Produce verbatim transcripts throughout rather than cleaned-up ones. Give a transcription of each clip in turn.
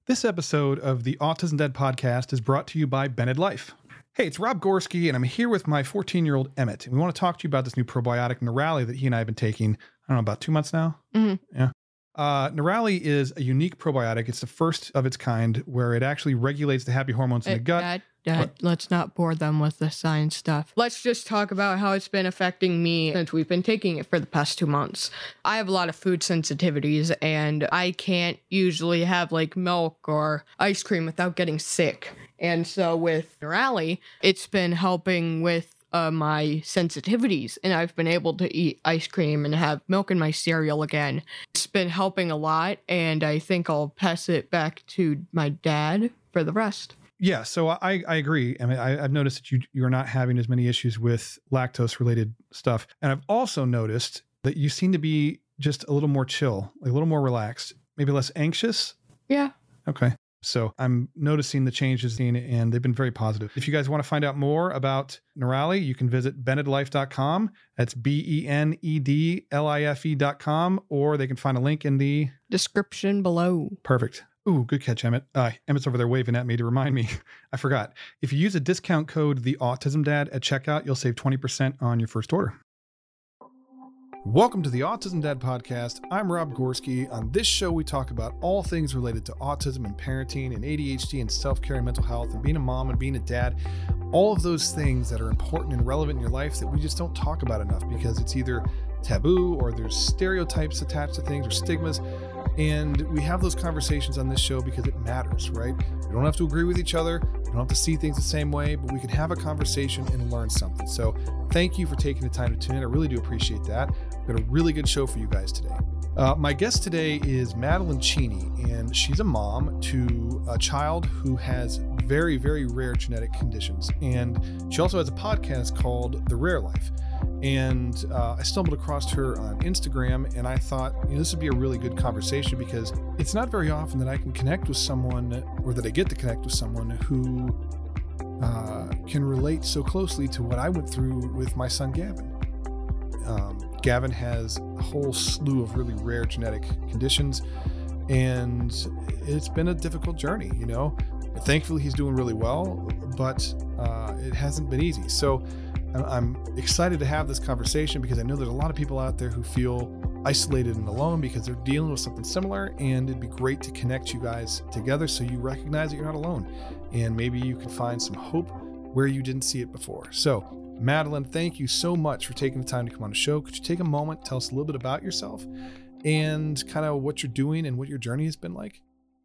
This episode of the Autism Dad podcast is brought to you by Bennett Life. Hey, it's Rob Gorski, and I'm here with my fourteen-year-old Emmett. And we want to talk to you about this new probiotic, Nerali, that he and I have been taking, I don't know, about two months now? Mm-hmm. Yeah. Uh, Nerali is a unique probiotic. It's the first of its kind where it actually regulates the happy hormones in the gut. Dad, Dad, let's not bore them with the science stuff. Let's just talk about how it's been affecting me since we've been taking it for the past two months. I have a lot of food sensitivities, and I can't usually have like milk or ice cream without getting sick. And so with Nerali, it's been helping with Uh, my sensitivities, and I've been able to eat ice cream and have milk in my cereal again. It's been helping a lot, and I think I'll pass it back to my dad for the rest. Yeah, so I, I agree. I mean, I, I've noticed that you you're not having as many issues with lactose related stuff, and I've also noticed that you seem to be just a little more chill, like a little more relaxed, maybe less anxious. Yeah. Okay. So I'm noticing the changes in, and they've been very positive. If you guys want to find out more about Nerali, you can visit bennett life dot com. That's B E N E D L I F E dot com, or they can find a link in the description below. Perfect. Ooh, good catch, Emmett. Uh, Emmett's over there waving at me to remind me. I forgot. If you use a discount code, the Autism Dad, at checkout, you'll save twenty percent on your first order. Welcome to the Autism Dad podcast. I'm Rob Gorski. On this show, we talk about all things related to autism and parenting and A D H D and self-care and mental health and being a mom and being a dad. All of those things that are important and relevant in your life that we just don't talk about enough because it's either taboo or there's stereotypes attached to things or stigmas. And we have those conversations on this show because it matters, right? We don't have to agree with each other. We don't have to see things the same way, but we can have a conversation and learn something. So thank you for taking the time to tune in. I really do appreciate that. We've got a really good show for you guys today. Uh, my guest today is Madeline Cheney, and she's a mom to a child who has very, very rare genetic conditions. And she also has a podcast called The Rare Life. And uh, I stumbled across her on Instagram, and I thought, you know, this would be a really good conversation because it's not very often that I can connect with someone, or that I get to connect with someone who uh, can relate so closely to what I went through with my son, Gavin. Um, Gavin has a whole slew of really rare genetic conditions, and it's been a difficult journey, you know. Thankfully, he's doing really well, but uh, it hasn't been easy. So I'm excited to have this conversation because I know there's a lot of people out there who feel isolated and alone because they're dealing with something similar, and it'd be great to connect you guys together so you recognize that you're not alone, and maybe you can find some hope where you didn't see it before. So Madeline, thank you so much for taking the time to come on the show. Could you take a moment, tell us a little bit about yourself and kind of what you're doing and what your journey has been like?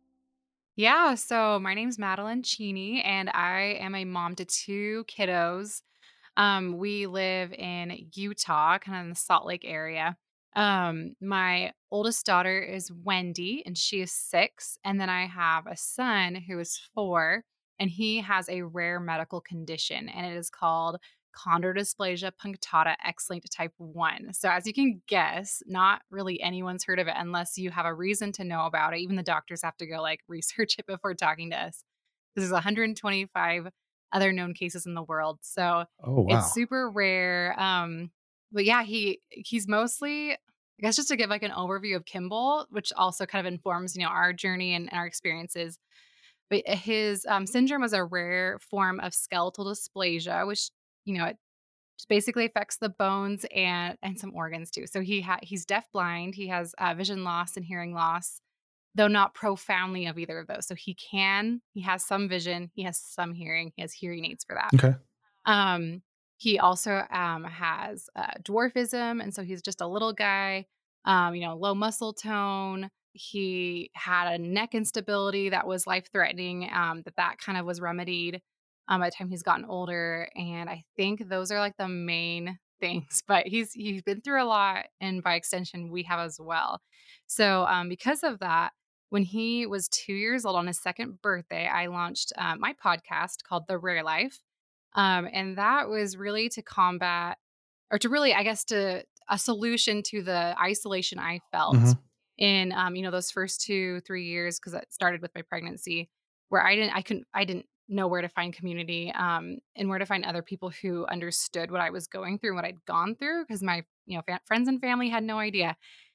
Yeah, so my name's Madeline Cheney, and I am a mom to two kiddos. Um, we live in Utah, kind of in the Salt Lake area. Um, my oldest daughter is Wendy, and she is six. And then I have a son who is four, and he has a rare medical condition, and it is called chondrodysplasia punctata X-linked type one. So as you can guess, not really anyone's heard of it unless you have a reason to know about it. Even the doctors have to go like research it before talking to us. There's one hundred twenty-five other known cases in the world. So oh, wow. It's super rare. Um, but yeah, he he's mostly, I guess just to give like an overview of Kimball, which also kind of informs, you know, our journey and, and our experiences. But his um, syndrome is a rare form of skeletal dysplasia, which, you know, it just basically affects the bones and and some organs too. So he ha- he's deafblind. He has uh, vision loss and hearing loss, though not profoundly of either of those. So he can, he has some vision, he has some hearing, he has hearing aids for that. Okay. Um, he also um, has uh, dwarfism, and so he's just a little guy, um, you know, low muscle tone. He had a neck instability that was life-threatening, um, that that kind of was remedied um, by the time he's gotten older. And I think those are like the main things, but he's he's been through a lot, and by extension, we have as well. So um, because of that, when he was two years old on his second birthday, I launched uh, my podcast called The Rare Life. Um, and that was really to combat, or to really, I guess, to a solution to the isolation I felt Mhm. in, um, you know, those first two, three years, because it started with my pregnancy, where I didn't, I couldn't, I didn't know where to find community, um, and where to find other people who understood what I was going through and what I'd gone through, because my, you know, fa- friends and family had no idea.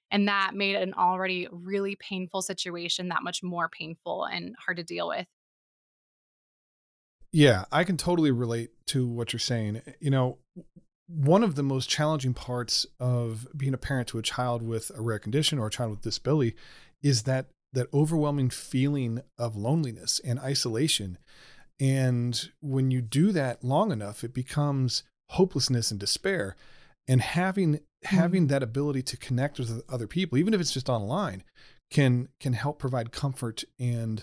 And that made an already really painful situation that much more painful and hard to deal with. Yeah, I can totally relate to what you're saying. You know, one of the most challenging parts of being a parent to a child with a rare condition or a child with disability is that that overwhelming feeling of loneliness and isolation. And when you do that long enough, it becomes hopelessness and despair. And having Mhm. having that ability to connect with other people, even if it's just online, can can help provide comfort and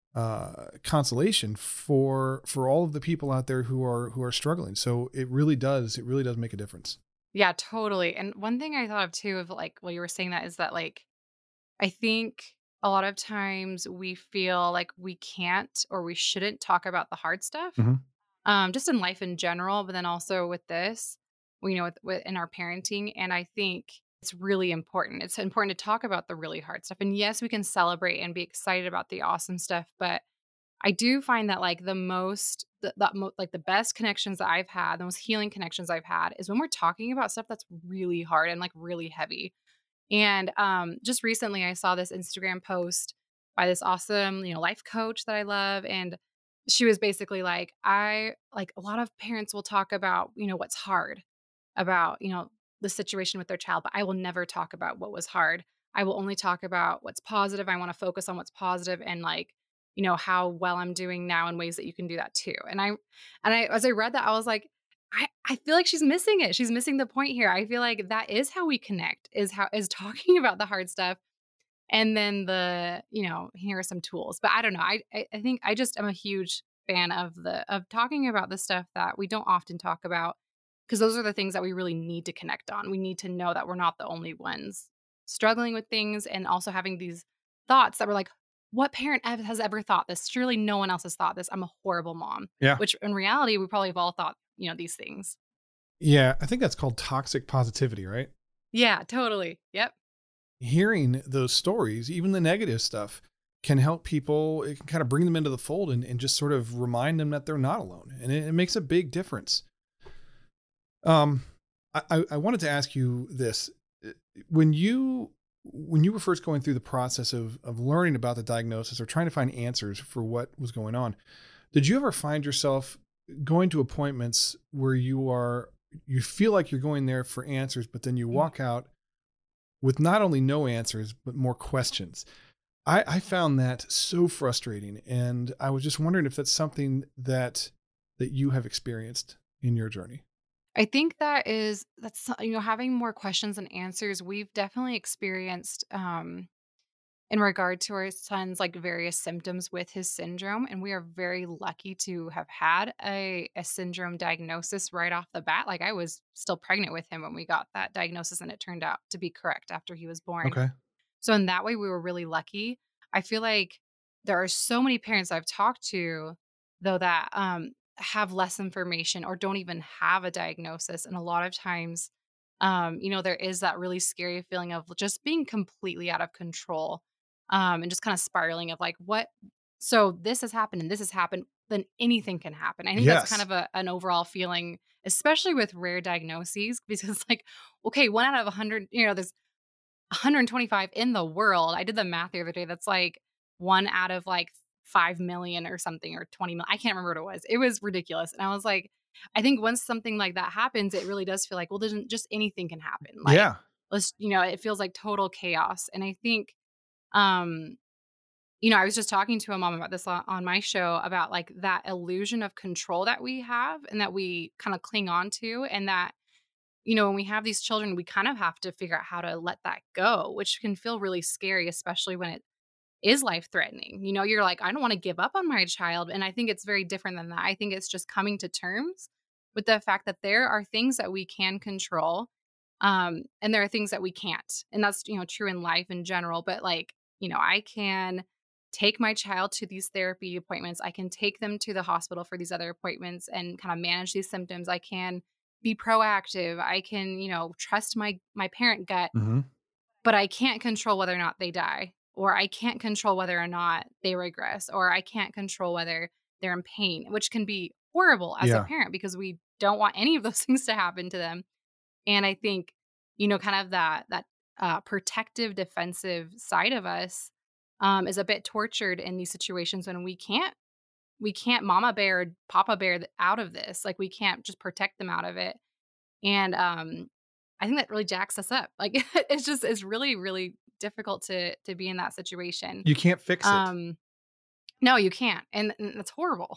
uh, consolation for for all of the people out there who are who are struggling. So it really does it really does make a difference. Yeah, totally. And one thing I thought of too, of like while you were saying that, is that like I think a lot of times we feel like we can't or we shouldn't talk about the hard stuff, Mhm. um, just in life in general, but then also with this, you know, with, with in our parenting. And I think it's really important. It's important to talk about the really hard stuff. And yes, we can celebrate and be excited about the awesome stuff, but I do find that like the most, the, the mo- like the best connections that I've had, the most healing connections I've had, is when we're talking about stuff that's really hard and like really heavy. And, um, just recently I saw this Instagram post by this awesome, you know, life coach that I love, and she was basically like, "I like, a lot of parents will talk about, you know, what's hard about, you know, the situation with their child, but I will never talk about what was hard. I will only talk about what's positive. I wanna focus on what's positive and, like, you know, how well I'm doing now in ways that you can do that too." And I and I as I read that, I was like, I I feel like she's missing it. She's missing the point here. I feel like that is how we connect, is how is talking about the hard stuff, and then the, you know, here are some tools. But I don't know. I I, I think I just am a huge fan of the of talking about the stuff that we don't often talk about, because those are the things that we really need to connect on. We need to know that we're not the only ones struggling with things, and also having these thoughts that we're like, what parent ev- has ever thought this? Surely no one else has thought this. I'm a horrible mom. Yeah. Which in reality, we probably have all thought, you know, these things. Yeah, I think that's called toxic positivity, right? Yeah, totally. Yep. Hearing those stories, even the negative stuff, can help people. It can kind of bring them into the fold and, and just sort of remind them that they're not alone. And it, it makes a big difference. Um, I, I I wanted to ask you this. Uh, When you when you were first going through the process of of learning about the diagnosis or trying to find answers for what was going on, did you ever find yourself going to appointments where you are you feel like you're going there for answers, but then you Mm. walk out with not only no answers, but more questions? I, I found that so frustrating. And I was just wondering if that's something that that you have experienced in your journey. I think that is that's so- you know, having more questions and answers. We've definitely experienced, um in regard to our son's like various symptoms with his syndrome, and we are very lucky to have had a, a syndrome diagnosis right off the bat. Like, I was still pregnant with him when we got that diagnosis, and it turned out to be correct after he was born. Okay. So in that way, we were really lucky. I feel like there are so many parents I've talked to, though, that um, have less information or don't even have a diagnosis. And a lot of times, um, you know, there is that really scary feeling of just being completely out of control, um, and just kind of spiraling of like, what? So this has happened and this has happened, then anything can happen. I think that's kind Yes. of a, an overall feeling, especially with rare diagnoses, because like, okay, one out of a hundred, you know, there's one hundred twenty-five in the world. I did the math the other day. That's like one out of like five million or something, or twenty million. I can't remember what it was. It was ridiculous. And I was like, I think once something like that happens, it really does feel like, well, there's just anything can happen. Like, Yeah. let's, you know, it feels like total chaos. And I think, um, you know, I was just talking to a mom about this on on my show, about like that illusion of control that we have and that we kind of cling on to. And that, you know, when we have these children, we kind of have to figure out how to let that go, which can feel really scary, especially when it is life threatening. You know, you're like, I don't want to give up on my child. And I think it's very different than that. I think it's just coming to terms with the fact that there are things that we can control. Um, and there are things that we can't. And that's, you know, true in life in general. But like, you know, I can take my child to these therapy appointments. I can take them to the hospital for these other appointments and kind of manage these symptoms. I can be proactive. I can, you know, trust my my parent gut, Hmm. but I can't control whether or not they die, or I can't control whether or not they regress, or I can't control whether they're in pain, which can be horrible as a Yeah. parent because we don't want any of those things to happen to them. And I think, you know, kind of that that uh, protective, defensive side of us um, is a bit tortured in these situations when we can't we can't mama bear, papa bear th- out of this. Like we can't just protect them out of it. And um, I think that really jacks us up. Like it's just it's really really difficult to to be in that situation. You can't fix it. Um, no, you can't, and, and that's horrible.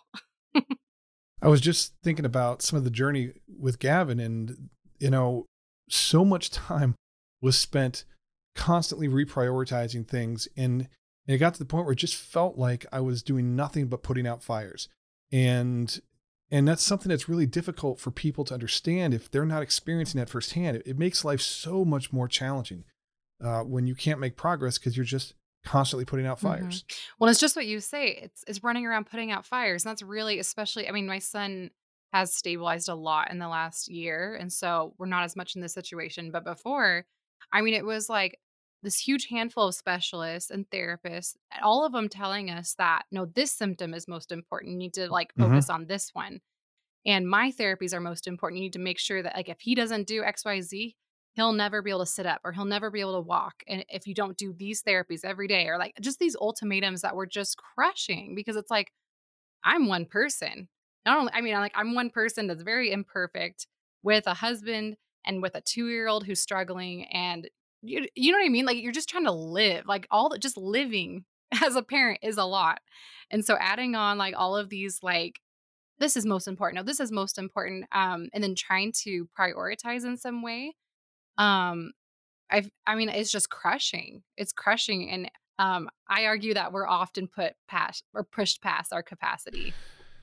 I was just thinking about some of the journey with Gavin, and, you know, so much time was spent constantly reprioritizing things. And it got to the point where it just felt like I was doing nothing but putting out fires. And, and that's something that's really difficult for people to understand if they're not experiencing that firsthand. It, it makes life so much more challenging uh, when you can't make progress because you're just constantly putting out Mhm. fires. Well, it's just what you say. It's it's running around putting out fires. And that's really especially I mean, my son has stabilized a lot in the last year, and so we're not as much in this situation, but before, I mean, it was like this huge handful of specialists and therapists, all of them telling us that, "No, this symptom is most important. You need to, like, Hmm. focus on this one." And my therapies are most important. You need to make sure that, like, if he doesn't do X Y Z, he'll never be able to sit up or he'll never be able to walk. And if you don't do these therapies every day, or like just these ultimatums that were just crushing because it's like, I'm one person. Not only, I mean, I'm like, I'm one person that's very imperfect with a husband and with a two year old who's struggling. And you, you know what I mean? Like, you're just trying to live, like, all that just living as a parent is a lot. And so adding on like all of these, like, this is most important. No, this is most important. Um, and then trying to prioritize in some way. Um, I've, I mean, it's just crushing. It's crushing. And um, I argue that we're often put past or pushed past our capacity.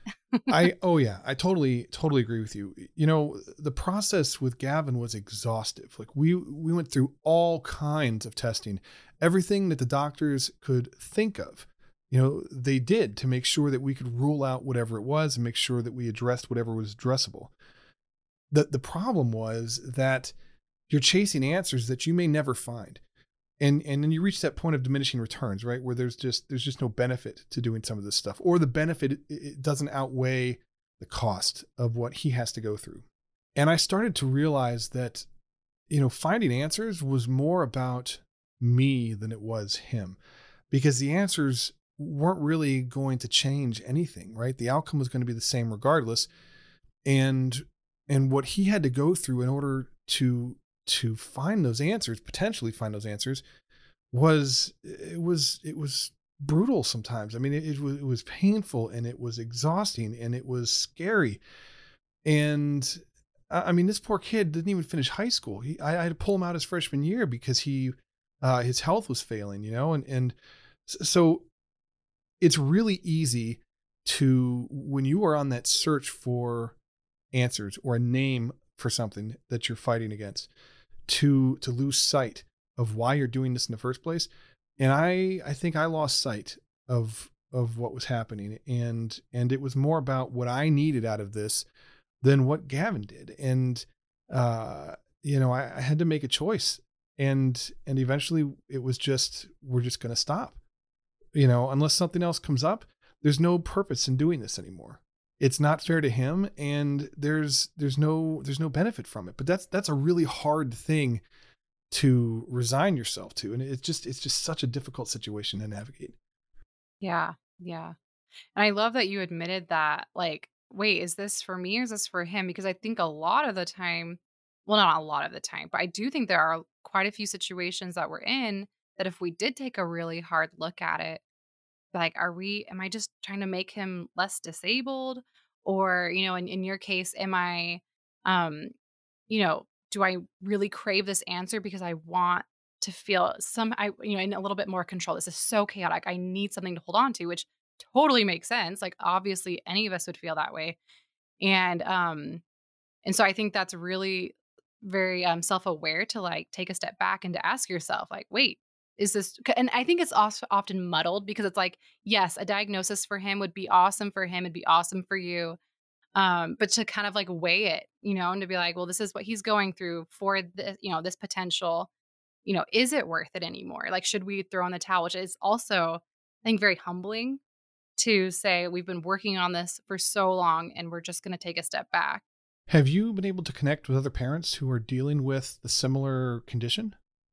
I oh yeah, I totally totally agree with you. You know, the process with Gavin was exhaustive. Like we we went through all kinds of testing, everything that the doctors could think of. You know, they did to make sure that we could rule out whatever it was and make sure that we addressed whatever was addressable. The the problem was that you're chasing answers that you may never find. And and then you reach that point of diminishing returns, right? Where there's just there's just no benefit to doing some of this stuff, or the benefit it, it doesn't outweigh the cost of what he has to go through. And I started to realize that, you know, finding answers was more about me than it was him, because the answers weren't really going to change anything, right? The outcome was going to be the same regardless. And and what he had to go through in order to to find those answers, potentially find those answers, was it was it was brutal sometimes. I mean, it, it was it was painful and it was exhausting and it was scary. And I I mean, this poor kid didn't even finish high school. He I, I had to pull him out his freshman year because he uh, his health was failing, you know, and and s- so it's really easy to, when you are on that search for answers or a name for something that you're fighting against, to to lose sight of why you're doing this in the first place. And I I think I lost sight of of what was happening, and and it was more about what I needed out of this than what Gavin did. And uh you know, I, I had to make a choice, and and eventually it was just, we're just going to stop. You know, unless something else comes up, there's no purpose in doing this anymore. It's not fair to him, and there's there's no there's no benefit from it. But that's that's a really hard thing to resign yourself to, and it's just it's just such a difficult situation to navigate. Yeah. Yeah. And I love that you admitted that, like, wait, is this for me or is this for him? Because I think a lot of the time, well, not a lot of the time, but I do think there are quite a few situations that we're in that if we did take a really hard look at it, like, are we, am I just trying to make him less disabled? Or, you know, in, in your case, am I, um, you know, do I really crave this answer because I want to feel some, I, you know, in a little bit more control? This is so chaotic. I need something to hold on to, which totally makes sense. Like, obviously, any of us would feel that way. And, um, and so I think that's really very um, self aware to like take a step back and to ask yourself, like, wait, is this, c- and I think it's also often muddled because it's like, yes, a diagnosis for him would be awesome for him, it'd be awesome for you, um, but to kind of like weigh it, you know, and to be like, well, this is what he's going through for this, you know, this potential, you know, is it worth it anymore? Like, should we throw in the towel? Which is also, I think, very humbling to say we've been working on this for so long and we're just going to take a step back. Have you been able to connect with other parents who are dealing with the similar condition?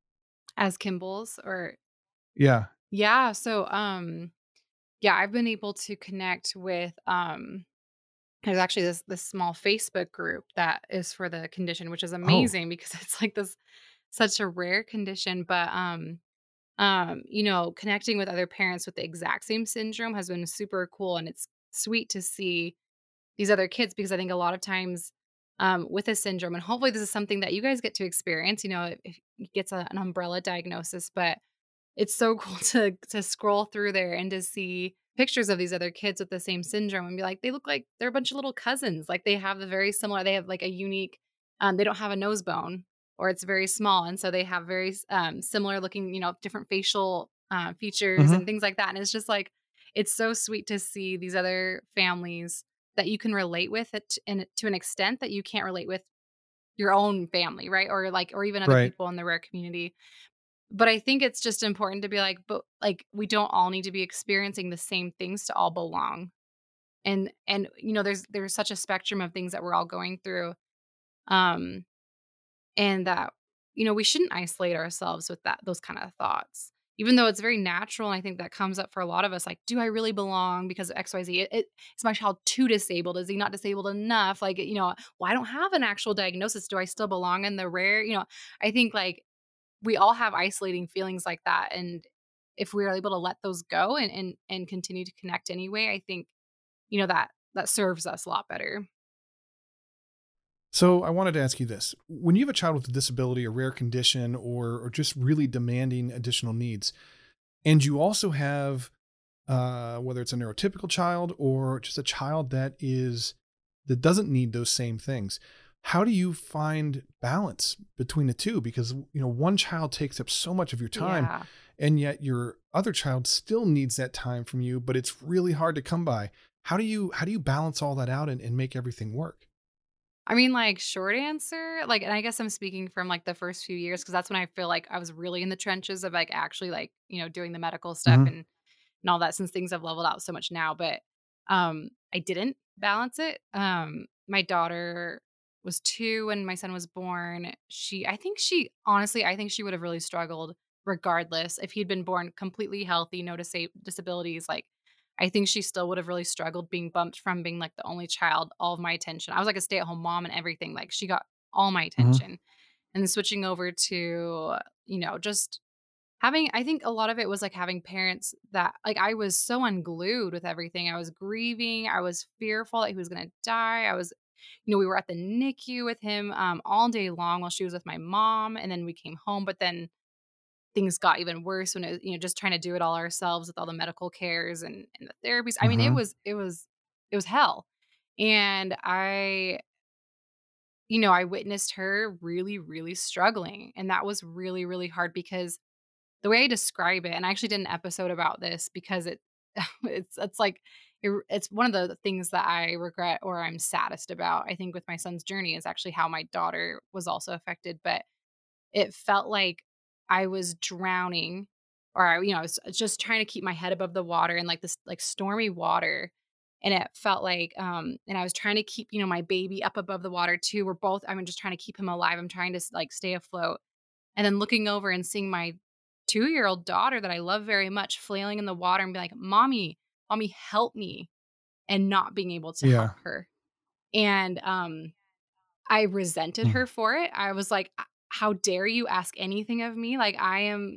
As Kimball's or Yeah. yeah, so, um, yeah, I've been able to connect with, um there's actually this this small Facebook group that is for the condition, which is Oh. amazing because it's like this such a rare condition, but, um um, you know, connecting with other parents with the exact same syndrome has been super cool, and it's sweet to see these other kids because I think a lot of times, um, with a syndrome, and hopefully this is something that you guys get to experience, you know, if if it gets a an umbrella diagnosis, but it's so cool to to scroll through there and to see pictures of these other kids with the same syndrome and be like, "They look like they're a bunch of little cousins." Like, they have the very similar they have, like, a unique um, they don't have a nose bone or it's very small, and so they have very s um, similar looking, you know, different facial, uh, features Mhm. and things like that, and it's just, like it's so sweet to see these other families that you can relate with it and to an extent that you can't relate with your own family, right? Or, like or even other Right. people in the rare community. But I think it's just important to be like, but like we don't all need to be experiencing the same things to all belong. And and you know, there's there's such a spectrum of things that we're all going through. Um and that you know, we shouldn't isolate ourselves with that those kind of thoughts. Even though it's very natural and I think that comes up for a lot of us like, do I really belong because of X Y Z? It, it, is my child too disabled? Is he not disabled enough? Like, you know, well, I don't have an actual diagnosis. Do I still belong in the rare? You know, I think like we all have isolating feelings like that, and if we are able to let those go and and and continue to connect anyway, I think, you know, that that serves us a lot better. So I wanted to ask you this. When you have a child with a disability, a rare condition, or or just really demanding additional needs, and you also have uh, whether it's a neurotypical child or just a child that is that doesn't need those same things, how do you find balance between the two? Because you know one child takes up so much of your time, Yeah. and yet your other child still needs that time from you, but it's really hard to come by. How do you how do you balance all that out and, and make everything work? I mean, like, short answer, like and I guess I'm speaking from, like, the first few years because that's when I feel like I was really in the trenches of, like, actually, like, you know, doing the medical stuff Hmm. and and all that since things have leveled out so much now, but, um, I didn't balance it. Um, my daughter was two when my son was born. She I think she honestly, I think she would have really struggled regardless if he'd been born completely healthy, no disa disabilities, like, I think she still would have really struggled being bumped from being, like, the only child, all of my attention. I was like a stay-at-home mom and everything, like, she got all my Hmm. attention, and then switching over to, you know, just having I think a lot of it was, like, having parents that like, I was so unglued with everything. I was grieving, I was fearful that he was gonna die, I was you know, we were at the N I C U with him, um, all day long while she was with my mom, and then we came home, but then things got even worse when it was, you know, just trying to do it all ourselves with all the medical cares and and the therapies. I mean, it Hmm. was it was it was hell. And I you know, I witnessed her really, really struggling, and that was really, really hard because the way I describe it and I actually did an episode about this because it it's it's like it it's one of the things that I regret or I'm saddest about, I think, with my son's journey is actually how my daughter was also affected, but it felt like I was drowning or I you know, I was just trying to keep my head above the water in, like, this, like, stormy water, and it felt like, um and I was trying to keep, you know, my baby up above the water too. We're both I'm just trying to keep him alive. I'm trying to s like, stay afloat, and then looking over and seeing my two-year-old daughter that I love very much flailing in the water and be like, "Mommy, mommy, help me," and not being able to help Yeah. her. And, um I resented Mm. her for it. I was like, "Uh, how dare you ask anything of me? Like, I am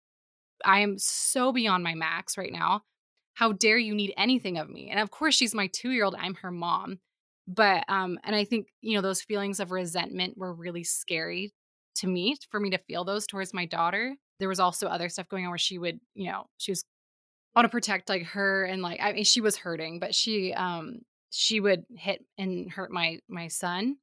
I am so beyond my max right now. How dare you need anything of me?" And of course, she's my two-year-old, I'm her mom. But, um and I think, you know, those feelings of resentment were really scary to me, for me to feel those towards my daughter. There was also other stuff going on where she would, you know, she was want to protect, like, her and, like I mean, she was hurting, but she, um she would hit and hurt my my son.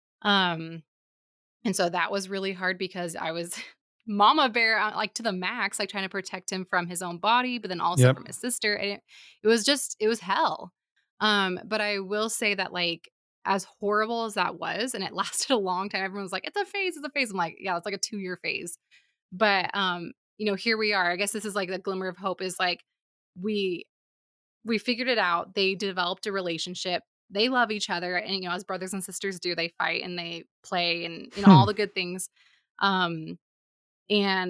Um and so that was really hard because I was mama bear, uh, like, to the max, like, trying to protect him from his own body, but then also Yep. from his sister, and it it was just it was hell. Um, but I will say that, like, as horrible as that was, and it lasted a long time, everyone was like, "It's a phase, it's a phase." I'm like, "Yeah, it's like a two-year phase." But, um, you know, here we are. I guess this is, like, the glimmer of hope is, like, we we figured it out. They developed a relationship. They love each other, and, you know, as brothers and sisters do, they fight and they play and, you know, Hmm. all the good things. Um, and,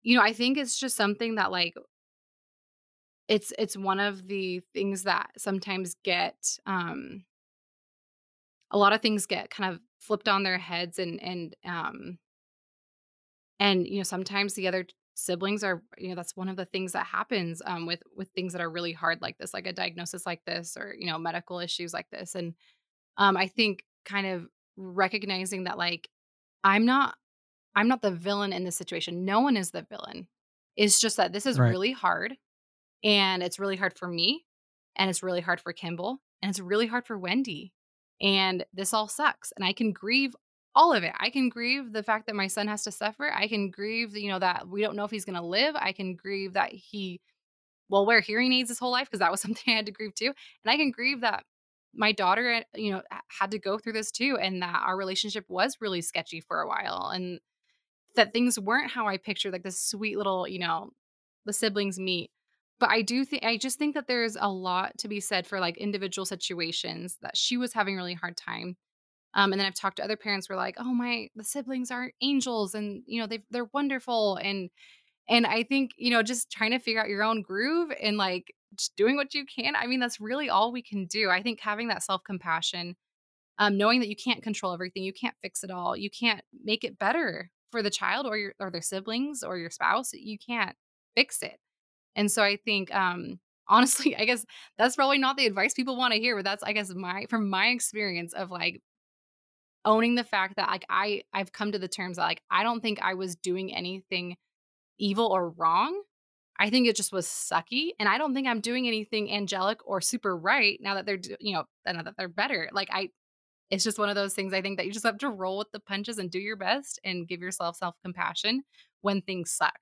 you know, I think it's just something that like it's it's one of the things that sometimes get um a lot of things get kind of flipped on their heads and and um and you know sometimes the other siblings are you know that's one of the things that happens um with with things that are really hard like this, like a diagnosis like this, or you know medical issues like this. And um I think kind of recognizing that like I'm not I'm not the villain in this situation. No one is the villain. It's just that this is Right. really hard, and it's really hard for me, and it's really hard for Kimball, and it's really hard for Wendy. And this all sucks. And I can grieve all of it. I can grieve the fact that my son has to suffer. I can grieve, you know, that we don't know if he's going to live. I can grieve that he will wear hearing aids his whole life because that was something I had to grieve too. And I can grieve that my daughter, uh, you know, h- had to go through this too, and that our relationship was really sketchy for a while, and that things weren't how I pictured, like this sweet little, you know, the siblings meet. But I do think I just think that there's a lot to be said for like individual situations that she was having a really hard time. Um, and then I've talked to other parents who are like, "Oh my, the siblings are angels, and you know they they're wonderful." And and I think you know just trying to figure out your own groove and like just doing what you can. I mean, that's really all we can do. I think having that self compassion, um, knowing that you can't control everything, you can't fix it all, you can't make it better for the child or your or their siblings or your spouse, you can't fix it. And so I think, um, honestly, I guess that's probably not the advice people want to hear, but that's I guess my from my experience of like owning the fact that like I I've come to the terms that like I don't think I was doing anything evil or wrong. I think it just was sucky, and I don't think I'm doing anything angelic or super right now that they're do- you know now that they're better. Like I it's just one of those things I think that you just have to roll with the punches and do your best and give yourself self-compassion when things suck.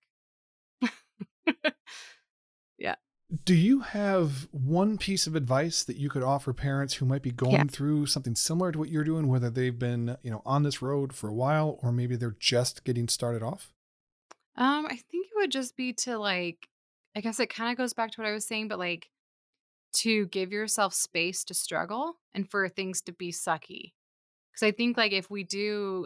Yeah. Do you have one piece of advice that you could offer parents who might be Yeah. going through something similar to what you're doing, whether they've been, you know, on this road for a while, or maybe they're just getting started off? Um, I think it would just be to like I guess it kind of goes back to what I was saying, but like to give yourself space to struggle and for things to be sucky. Because I think like if we do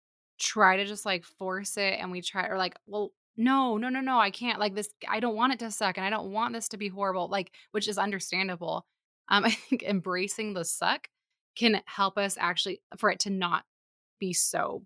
try to just like force it and we try or like, well, no, no, no, no, I can't like this. I don't want it to suck and I don't want this to be horrible, like, which is understandable. Um, I think embracing the suck can help us actually for it to not be so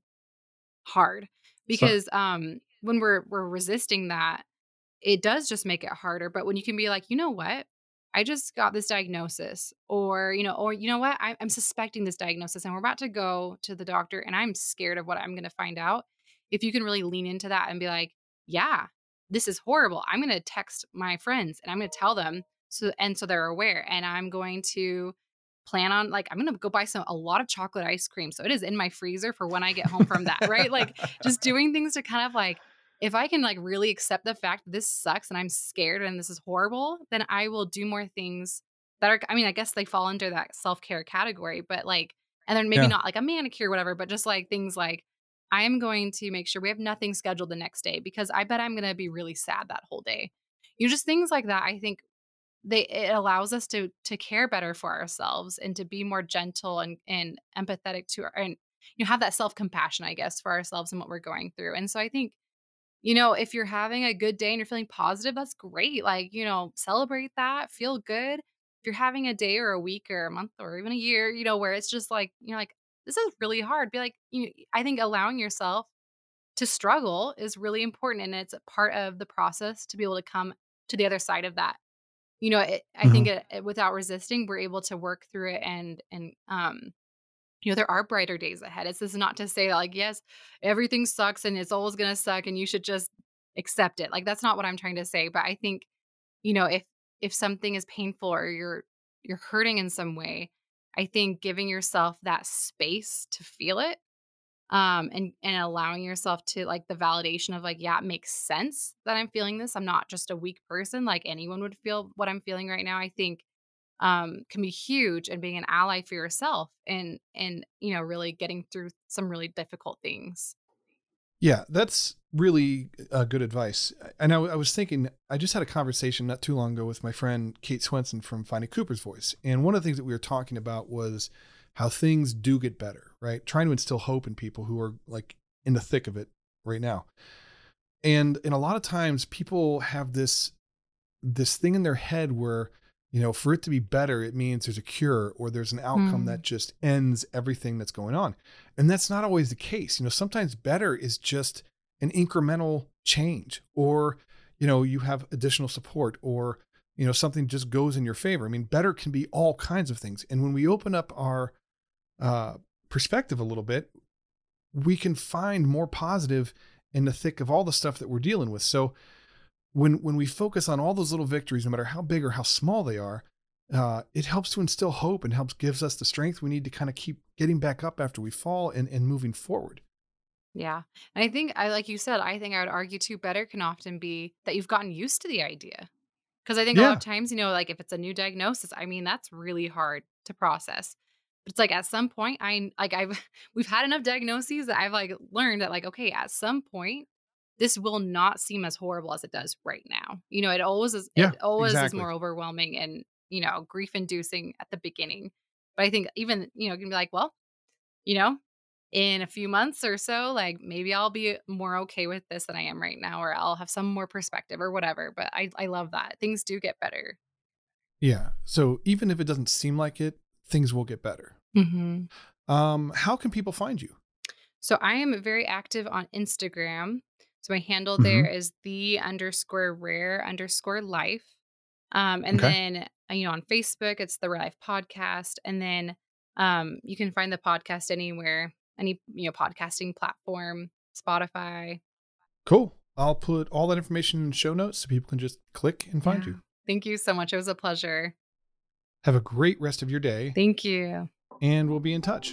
hard So, because um when we're we're resisting that it does just make it harder. But when you can be like, you know what? I just got this diagnosis, or, you know, or, you know what? I, I'm suspecting this diagnosis and we're about to go to the doctor and I'm scared of what I'm going to find out. If you can really lean into that and be like, yeah, this is horrible. I'm going to text my friends and I'm going to tell them. So, and so they're aware. And I'm going to plan on like, I'm going to go buy some, a lot of chocolate ice cream. So it is in my freezer for when I get home from that, right? Like just doing things to kind of like, if I can like really accept the fact that this sucks and I'm scared and this is horrible, then I will do more things that are I mean, I guess they fall under that self-care category, but like and then maybe yeah. not like a manicure, whatever, but just like things like I'm going to make sure we have nothing scheduled the next day because I bet I'm gonna be really sad that whole day. You know, just things like that. I think they it allows us to to care better for ourselves and to be more gentle and and empathetic to our and you know have that self-compassion, I guess, for ourselves and what we're going through. And so I think you know, if you're having a good day and you're feeling positive, that's great. Like, you know, celebrate that, feel good. If you're having a day or a week or a month or even a year, you know, where it's just like, you're like, this is really hard. Be like, you know, I think allowing yourself to struggle is really important. And it's a part of the process to be able to come to the other side of that. You know, it, I think Mhm. it, it- without resisting, we're able to work through it and, and, um, you know, there are brighter days ahead. It's this is not to say that, like, yes, everything sucks and it's always gonna suck and you should just accept it. Like, that's not what I'm trying to say. But I think, you know, if if something is painful or you're you're hurting in some way, I think giving yourself that space to feel it, um, and and allowing yourself to like the validation of like, yeah, it makes sense that I'm feeling this. I'm not just a weak person. Like anyone would feel what I'm feeling right now. I think um, can be huge and being an ally for yourself and and you know really getting through some really difficult things. Yeah, that's really uh, good advice. And I, I was thinking, I just had a conversation not too long ago with my friend Kate Swenson from Finding Cooper's Voice. And one of the things that we were talking about was how things do get better, right? Trying to instill hope in people who are like in the thick of it right now. And, and a lot of times people have this, this thing in their head where, you know, for it to be better, it means there's a cure or there's an outcome Mm. that just ends everything that's going on. And that's not always the case. You know, sometimes better is just an incremental change, or, you know, you have additional support, or, you know, something just goes in your favor. I mean, better can be all kinds of things. And when we open up our uh, perspective a little bit, we can find more positive in the thick of all the stuff that we're dealing with. So when, when we focus on all those little victories, no matter how big or how small they are, uh, it helps to instill hope and helps gives us the strength we need to kind of keep getting back up after we fall and, and moving forward. Yeah. And I think I like you said, I think I would argue too, better can often be that you've gotten used to the idea. Because I think a lot Yeah. of times, you know, like if it's a new diagnosis, I mean, that's really hard to process. But it's like at some point, I like I've we've had enough diagnoses that I've like learned that like, okay, at some point, this will not seem as horrible as it does right now. You know, it always is Yeah, it always is exactly. more overwhelming and, you know, grief inducing at the beginning. But I think even, you know, you can be like, well, you know, in a few months or so, like maybe I'll be more okay with this than I am right now, or I'll have some more perspective or whatever. But I, I love that. Things do get better. Yeah. So even if it doesn't seem like it, things will get better. hmm Um, how can people find you? So I am very active on Instagram. So my handle hmm there is the underscore rare underscore life. Um, and Okay. then, uh, you know, on Facebook, it's the Rare Life Podcast. And then um, you can find the podcast anywhere, any, you know, podcasting platform, Spotify. Cool. I'll put all that information in show notes so people can just click and find Yeah. you. Thank you so much. It was a pleasure. Have a great rest of your day, Thank you. and we'll be in touch.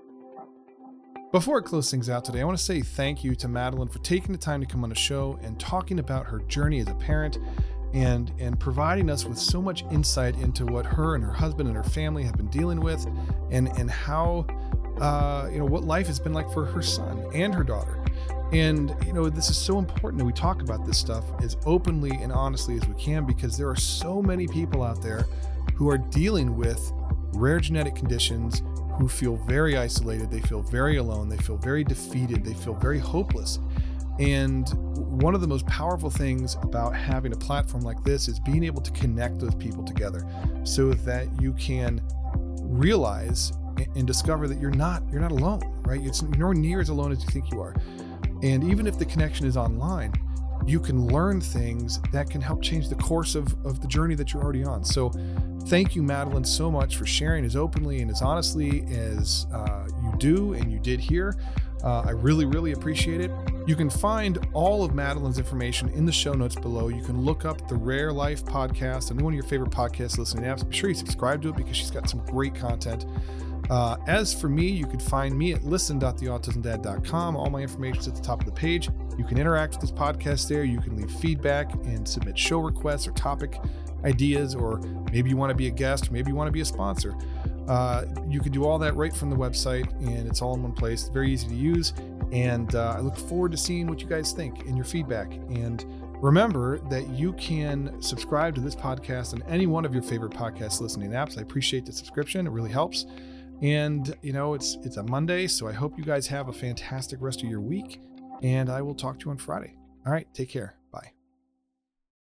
Before I close things out today, I want to say thank you to Madeline for taking the time to come on the show and talking about her journey as a parent and and providing us with so much insight into what her and her husband and her family have been dealing with, and and how uh, you know, what life has been like for her son and her daughter. And you know, this is so important that we talk about this stuff as openly and honestly as we can, because there are so many people out there who are dealing with rare genetic conditions, who feel very isolated, they feel very alone, they feel very defeated, they feel very hopeless. And one of the most powerful things about having a platform like this is being able to connect those people together so that you can realize and discover that you're not you're not alone, right? It's you're nowhere near as alone as you think you are. And even if the connection is online, you can learn things that can help change the course of, of the journey that you're already on. So thank you, Madeline, so much for sharing as openly and as honestly as uh, you do and you did here. Uh, I really, really appreciate it. You can find all of Madeline's information in the show notes below. You can look up the Rare Life Podcast on one of your favorite podcast listening apps. Be sure you subscribe to it because she's got some great content. Uh, as for me, you can find me at listen dot the autism dad dot com. All my information is at the top of the page. You can interact with this podcast there. You can leave feedback and submit show requests or topic ideas, or maybe you want to be a guest, or maybe you want to be a sponsor. Uh, you can do all that right from the website, and it's all in one place. It's very easy to use. And uh, I look forward to seeing what you guys think and your feedback. And remember that you can subscribe to this podcast on any one of your favorite podcast listening apps. I appreciate the subscription. It really helps. And, you know, it's it's a Monday, so I hope you guys have a fantastic rest of your week, and I will talk to you on Friday. All right, take care.